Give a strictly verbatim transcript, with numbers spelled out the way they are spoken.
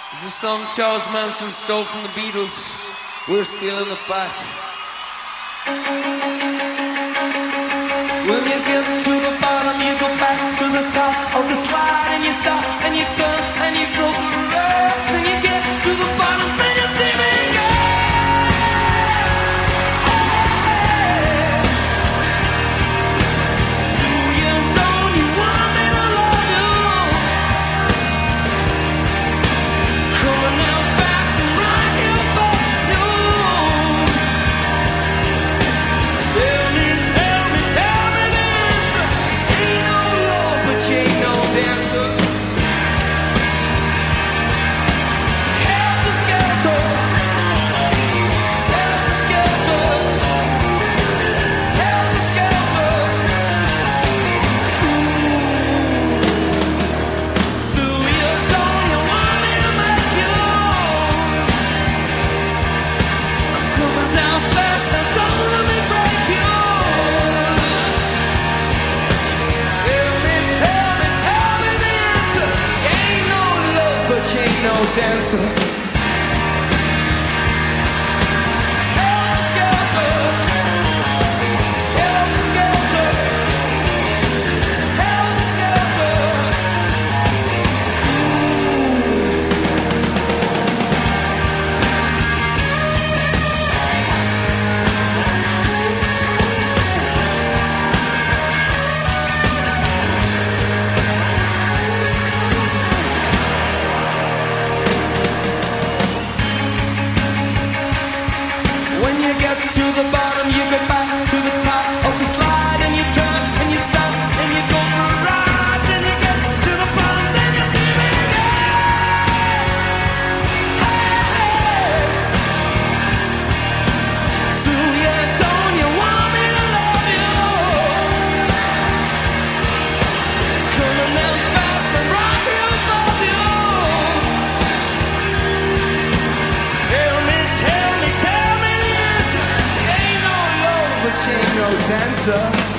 This is a song Charles Manson stole from the Beatles. We're stealing it back. When you get to the bottom, you go back to the top of the slide, and you stop, and you turn, and you go for a ride. Then you get to the bottom, then you see me go. Do you, don't you want me to love you? Coming down fast and right here for you. Tell me, tell me, tell me this. Ain't no love, but you ain't no dancer. Helter skelter, helter skelter, helter skelter. Do you, don't you want me to make you? I'm coming down fast and don't let me break you. Tell me, tell me, tell me this. Ain't no love, but you ain't no dancer. Helter skelter, helter skelter, helter skelter. When you get to the bottom, you go back to the top of the slide, and you turn, and you stop, and you go for a ride. Then you get to the bottom, then you see me again. Hey, do you, don't you want me to love you? Coming down fast and right here above you. Tell me, tell me, tell me this. Ain't no love, but you ain't no dancer.